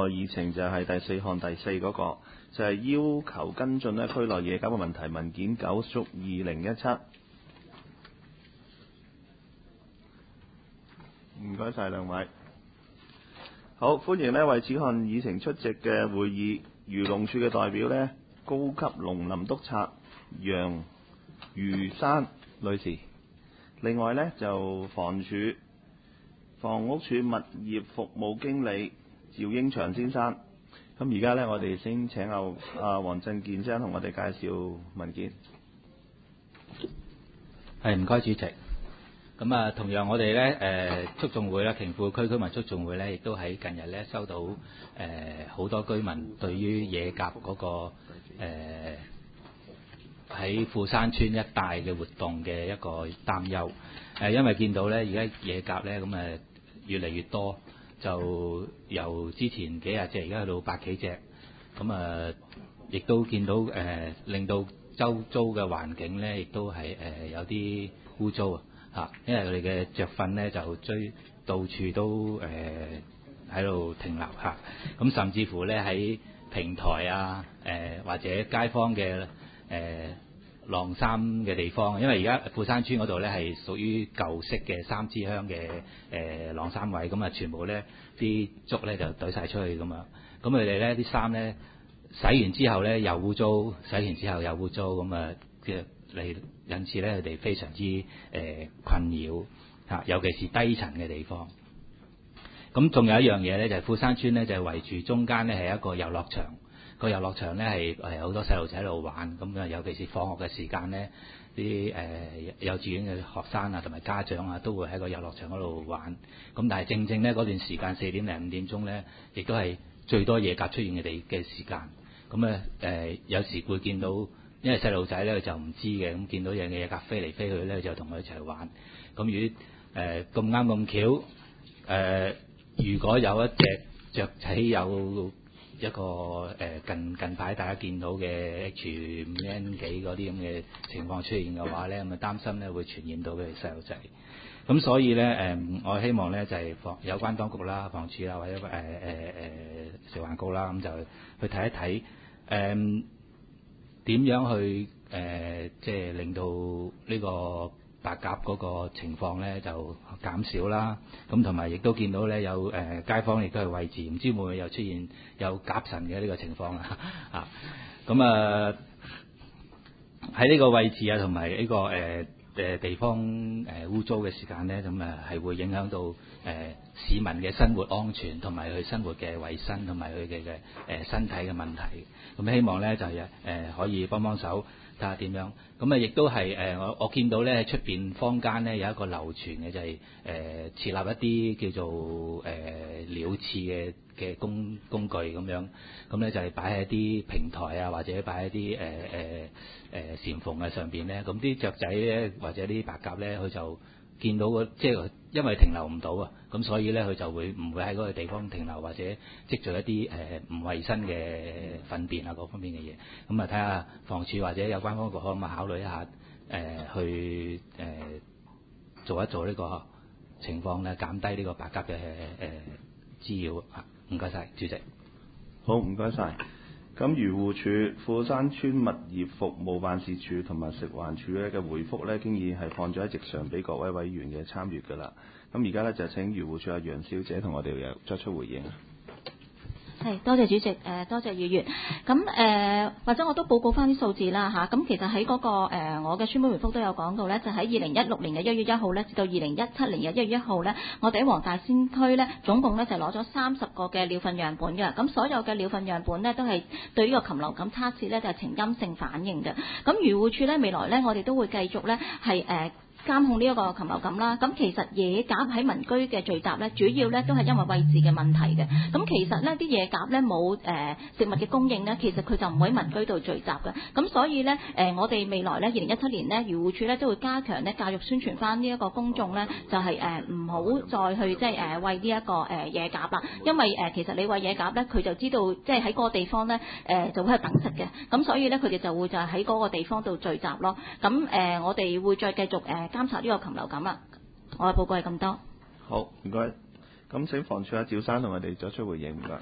議程就係第4項第4嗰個，就係要求跟進咧區內夜間嘅問題文件9/2017。唔該晒兩位。好，歡迎呢為此項議程出席嘅會議漁農處嘅代表呢，高級農林督察楊如山女士。另外呢，就房屋署物業服務經理趙英祥先生。咁而家呢，我哋先請黃振健先生同我哋介紹文件。 係，唔該主席。咁啊，同樣我哋咧促進會啦，鯨富區居民促進會咧，亦都喺近日咧收到好多居民對於野鴿嗰個喺富山村一帶嘅活動嘅一個擔憂。因為見到咧而家野鴿咧咁越嚟越多，就由之前幾廿隻而家去到百幾隻，咁亦都見到令到周遭嘅環境咧亦都係有啲污糟啊！因為佢哋嘅雀糞咧就到處都喺度停留嚇，咁甚至乎咧喺平台啊或者街坊嘅晾衫嘅地方，因為而家富山村嗰度咧係屬於舊式嘅3支香嘅晾衫位，咁全部咧啲竹咧就堆晒出去咁樣，咁佢哋咧啲衫咧洗完之後咧又污糟，洗完之後又污糟，咁嘅嚟引致咧佢哋非常之困擾嚇，尤其是低層嘅地方。咁仲有一樣嘢咧，就係富山村咧就係圍住中間咧係一個遊樂場，個遊樂場咧係好多細路仔喺度玩，咁尤其是放學嘅時間咧，啲幼稚園嘅學生啊同埋家長啊都會喺個遊樂場嗰度玩。咁但係正正咧嗰段時間4點零5點鐘咧，亦都係最多野鴿出現嘅時間。咁有時會見到。因為細路仔咧就唔知嘅，咁見到有野鴿飛嚟飛去咧，就同佢一齊玩。咁如果咁啱咁巧，如果有一隻雀仔有一個近排大家見到嘅 H5N 幾嗰啲咁嘅情況出現嘅話咧，咁擔心咧會傳染到佢哋細路仔。咁所以咧我希望咧就係有關當局啦、房署啦或者食環局啦，咁就去睇一睇點樣去即係令到呢個白鴿嗰個情況咧就減少啦。咁同埋亦都見到咧有街坊亦都係位置，唔知會唔會又出現有鴿神嘅呢個情況啦啊。咁喺呢個位置啊，同埋呢個地方污糟嘅時間咧，咁係會影響到市民嘅生活安全同埋佢生活嘅衞生同埋佢嘅身體嘅問題。咁希望咧就係可以幫幫手睇下點樣。咁亦都係我見到咧喺出邊坊間咧有一個流傳嘅就係設立一啲叫做鳥刺嘅工具咁樣。咁咧就係擺喺啲平台啊，或者擺喺啲簷篷上邊咧。咁啲雀仔咧或者啲白鴿咧，佢就見到即係因為停留唔到啊，咁所以咧佢就唔會喺嗰個地方停留，或者積聚一啲唔衞生嘅糞便啊各方面嘅嘢。咁睇下房署或者有關方局可唔可以考慮一下去做一做呢個情況咧，減低呢個白鴿嘅滋擾啊。唔該晒，主席。 好，唔該晒。咁漁護署、富山村物業服務辦事處同埋食環署咧嘅回覆咧，經已係放咗喺席上俾各位委員嘅參與㗎啦。咁而家咧就請漁護署阿楊小姐同我哋作出回應。 係，多謝主席，多謝議員。咁或者我都報告翻啲數字啦嚇。咁其實喺嗰個我嘅書面回覆都有講到咧，就喺2016年嘅1月1號咧，至到2017年嘅1月1號咧，我哋喺黃大仙區咧，總共咧就攞咗30個嘅鳥糞樣本嘅。咁所有嘅鳥糞樣本咧，都係對呢個禽流感測試咧，就係呈陰性反應嘅。咁漁護署咧，未來咧，我哋都會繼續咧係監控呢一個禽流感啦。咁其實野鴿喺民居嘅聚集咧，主要咧都係因為位置嘅問題嘅。咁其實咧啲野鴿咧冇食物嘅供應咧，其實佢就唔會喺民居度聚集嘅。咁所以咧我哋未來咧2017年咧漁護署咧都會加強咧教育宣傳翻呢一個公眾咧，就係唔好再去即係餵呢一個野鴿啦。因為其實你餵野鴿咧，佢就知道即係喺嗰個地方咧就會係等食嘅。咁所以咧佢哋就會就係喺嗰個地方度聚集咯。咁我哋會再繼續監察呢個禽流感啦。我嘅報告係咁多。 好，唔該。咁請房署阿趙生同我哋作出回應，唔該。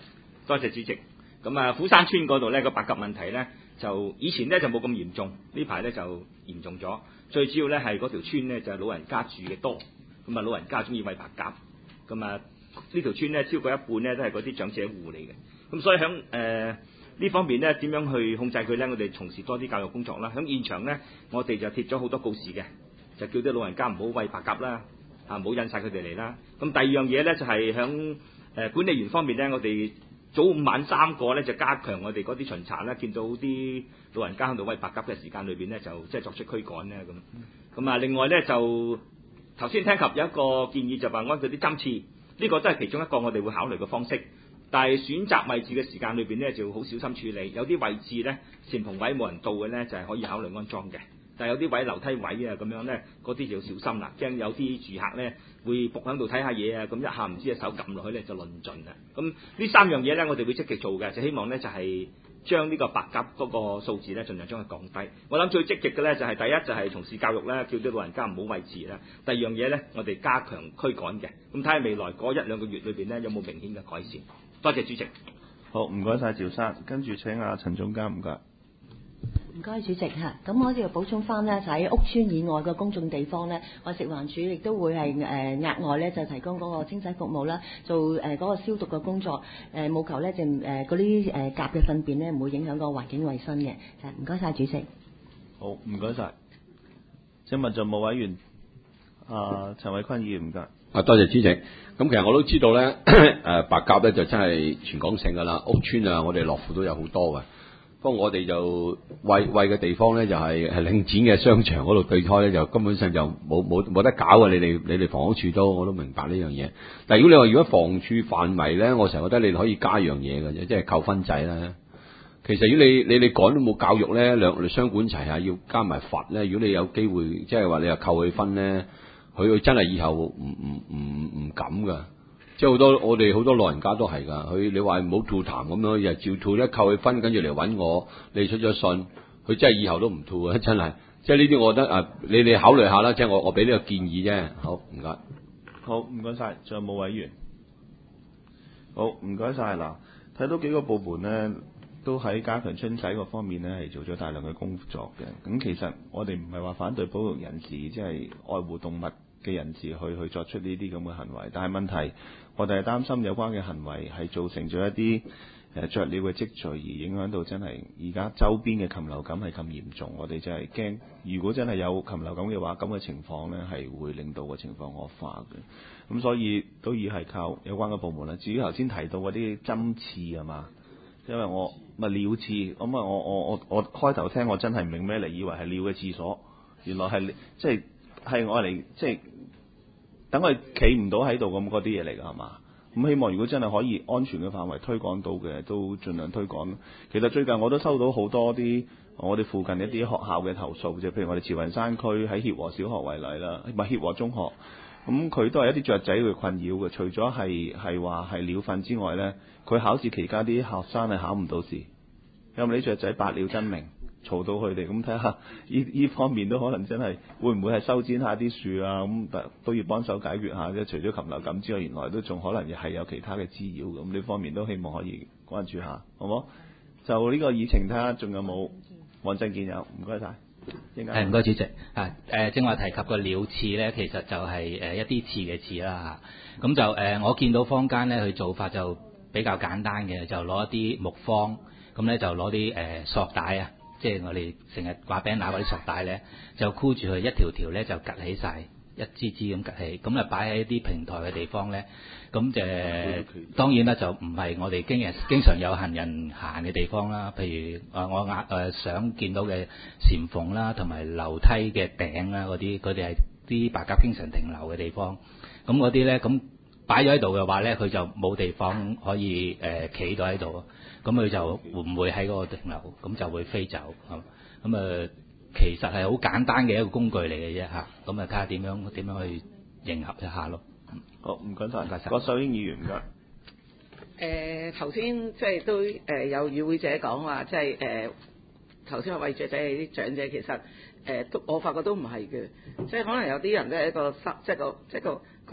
多謝主席。咁虎山村嗰度咧個白鴿問題咧，就以前咧就冇咁嚴重，呢排咧就嚴重咗。最主要咧係嗰條村咧就係老人家住嘅多，咁老人家中意餵白鴿，咁呢條村咧超過一半咧都係嗰啲長者戶嚟嘅，咁所以響呢方面咧點樣去控制佢咧？我哋從事多啲教育工作啦。響現場咧，我哋就貼咗好多告示嘅，就叫啲老人家唔好餵白鴿啦，唔好引晒佢哋嚟啦。咁第二樣嘢咧就係響管理員方面咧，我哋早午晚3個咧就加強我哋嗰啲巡查啦，見到啲老人家喺度餵白鴿嘅時間裏邊咧，就即係作出驅趕咧咁。咁另外咧就頭先聽及有一個建議就話安佢啲針刺，呢個都係其中一個我哋會考慮嘅方式。但係選擇位置嘅時間裏邊咧，就好小心處理。有啲位置咧禪蓬位冇人到嘅咧，就係可以考慮安裝嘅。但係有啲位樓梯位啊咁樣咧，嗰啲就要小心啦，驚有啲住客咧會伏喺度睇下嘢啊，咁一下唔知隻手撳落去咧就論盡啦。咁呢3樣嘢咧，我哋會積極做嘅，就希望咧就係將呢個白鴿嗰個數字咧盡量將佢降低。我諗最積極嘅咧就係第一就係從事教育啦，叫啲老人家唔好餵飼啦。第二樣嘢咧，我哋加強驅趕嘅。咁睇下未來嗰1-2個月裏邊咧有冇明顯嘅改善。多謝主席。 好，唔該晒趙生，跟住請阿陳總監，唔該。 唔該主席嚇，咁我哋要補充翻呢，就喺屋邨以外嘅公眾地方呢，我食環署亦都會係額外呢，就提供嗰個清洗服務啦，做嗰個消毒嘅工作，務求呢，就嗰啲鴿嘅糞便呢，唔會影響個環境衛生嘅。唔該晒主席。 好，唔該晒。請問政務委員陳偉坤議員，唔該。 多謝主席。咁其實我都知道咧，白鴿咧就真係全港性噶啦，屋邨啊，我哋樂富都有好多嘅。不過我哋就餵嘅地方咧，就係領展嘅商場嗰度對開咧，就根本上就冇得搞啊！你哋房屋處我都明白呢樣嘢。但係如果你話房署範圍咧，我成日覺得你可以加樣嘢嘅啫，即係扣分制啦。其實如果你趕都冇教育咧，兩雙管齊下，要加埋罰咧。如果你有機會，即係話你又扣佢分咧，佢真係以後唔敢噶。即係我哋好多老人家都係噶，你話唔好吐痰咁樣，又照吐，一扣佢分，跟住嚟揾我，你出咗信，佢真係以後都唔吐啊！真係，即係呢啲我覺得你哋考慮下啦，即係我俾呢個建議啫。好，唔該。 好，唔該晒。仲有冇委員？好，唔該晒。嗱，睇到幾個部門呢，都喺加強春仔嗰方面呢，係做咗大量嘅工作嘅。咁其實我哋唔係話反對保育人士，即係愛護動物嘅人士去作出呢啲咁嘅行為，但係問題我哋係擔心有關嘅行為係造成咗一啲雀鳥嘅積聚，而影響到真係而家周邊嘅禽流感係咁嚴重，我哋真係驚，如果真係有禽流感嘅話，咁嘅情況呢係會令到個情況惡化嘅。咁所以都要係靠有關嘅部門啦。至於頭先提到嗰啲針刺係嘛，因為我鳥刺，咁我開頭聽我真係唔明咩嚟，以為係鳥嘅廁所，原來係即係我嚟即係等佢企唔到喺度咁嗰啲嘢嚟㗎係嘛？咁希望如果真係可以安全嘅範圍推廣到嘅，都盡量推廣。其實最近我都收到好多啲我哋附近一啲學校嘅投訴，就譬如我哋慈雲山區喺協和小學為例啦，唔係協和中學，咁佢都係一啲雀仔嘅困擾嘅。除咗係話係鳥糞之外咧，佢考試期間啲學生係考唔到試，因為啲雀仔百鳥爭鳴，嘈到佢哋。咁睇下呢方面都可能真係會唔會係修剪下啲樹啊，咁都要幫手解決下啫。除咗禽流感之外，原來都仲可能係有其他嘅滋擾，咁呢方面都希望可以關注下，好冇？就呢個議程睇下仲有冇黃振健有，唔該晒。 唔該主席正話提及個鳥刺咧，其實就係一啲刺嘅刺啦嚇。咁就我見到坊間咧佢做法就比較簡單嘅，就攞一啲木方，咁咧就攞啲索帶啊。即係我哋成日掛餅拿嗰啲索帶咧，就箍住佢一條條咧就趌起晒，一支支咁趌起，咁啊擺喺啲平台嘅地方咧，咁當然啦就唔係我哋經常有行人行嘅地方啦，譬如我想見到嘅禪縫啦，同埋樓梯嘅頂啦嗰啲，佢哋係啲白鴿經常停留嘅地方，咁嗰啲咧咁擺咗喺度嘅話咧，佢就冇地方可以企到喺度。咁佢就會唔會喺嗰個停留，咁就會飛走。咁其實係好簡單嘅一個工具嚟嘅啫嚇。咁睇下點樣去迎合一下咯。 好，唔該晒。郭秀英議員唔該。 頭先即係都有與會者講話，即係頭先話餵雀仔係啲長者，其實我發覺都唔係嘅，即係可能有啲人咧個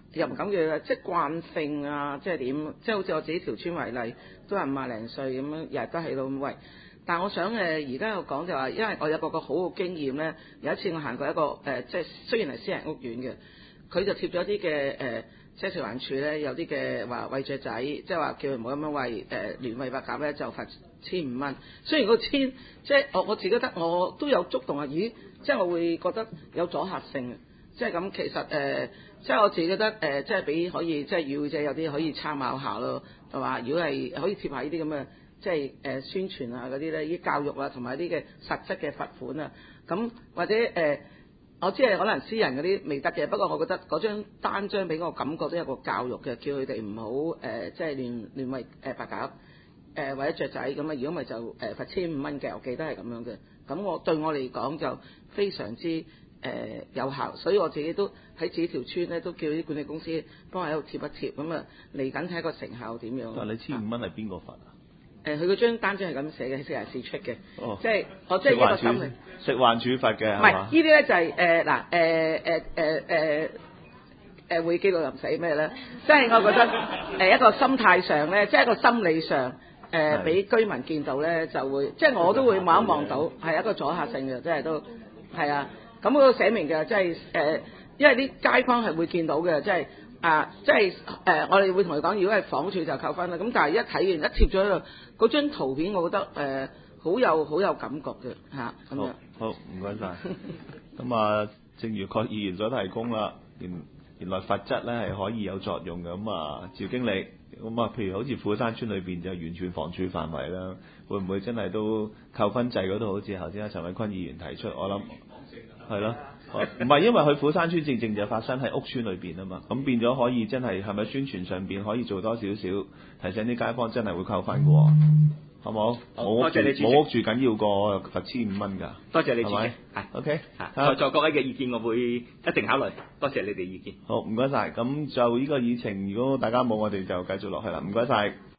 又唔敢叫，即係慣性啊，即係點？即係好似我自己條村為例，都係50零歲咁樣，日日都喺度咁喂。但係我想而家又講就話，因為我有個好嘅經驗咧。有一次我行過一個即係雖然係私人屋苑嘅，佢就貼咗啲嘅即係食環署咧有啲嘅話餵雀仔，即係話叫佢唔好咁樣餵亂餵白鴿咧，就罰1500蚊。雖然個千即係我自己覺得我都有觸動啊，咦！即係我會覺得有阻嚇性。即係咁，其實即係我自己覺得即係俾可以即係與會者有啲可以參考下咯，係嘛？如果係可以貼下呢啲咁嘅即係宣傳啊嗰啲咧，啲教育啊同埋啲嘅實質嘅罰款啊，咁或者我知係可能私人嗰啲未得嘅，不過我覺得嗰張單張俾我感覺都有個教育嘅，叫佢哋唔好即係亂餵白鴿或者雀仔咁啊，如果咪就罰1500蚊嘅，我記得係咁樣嘅。咁對我嚟講就非常之有效，所以我自己都喺自己條村咧都叫啲管理公司幫我喺度貼一貼，咁啊嚟緊睇個成效點樣。 但係你1500蚊係邊個罰啊？ 佢嗰張單張係咁寫嘅，係44出嘅，即係我即係一個心理。 食環署罰嘅， 唔係呢啲咧就係會記到又唔使咩咧，即係我覺得一個心態上咧，即係一個心理上俾居民見到咧就會，即係我都會望一望到係一個阻嚇性嘅，即係都係啊。咁嗰個寫明嘅，即係因為啲街坊係會見到嘅，即係我哋會同佢講，如果係房署就扣分啦。咁但係一睇完一貼咗喺度，嗰張圖片，我覺得好有感覺嘅嚇咁樣。 好，唔該晒。咁啊，正如郭議員所提供啦，原來罰則咧係可以有作用嘅。咁啊，趙經理，咁啊，譬如好似虎山村裏邊就完全房署範圍啦，會唔會真係都扣分制嗰度？好似頭先阿陳偉坤議員提出，我諗係咯。唔係，因為佢虎山村正正就發生喺屋村裏邊啊嘛，咁變咗可以真係咪宣傳上邊可以做多少少提醒啲街坊真係會扣分嘅喎，好冇？ 多謝你主席。 冇屋住緊要過罰1500蚊㗎。 多謝你主席。 係 OK。 在座各位嘅意見，我會一定考慮。多謝你哋意見。 好，唔該晒。咁就呢個議程，如果大家冇，我哋就繼續落去啦。唔該晒。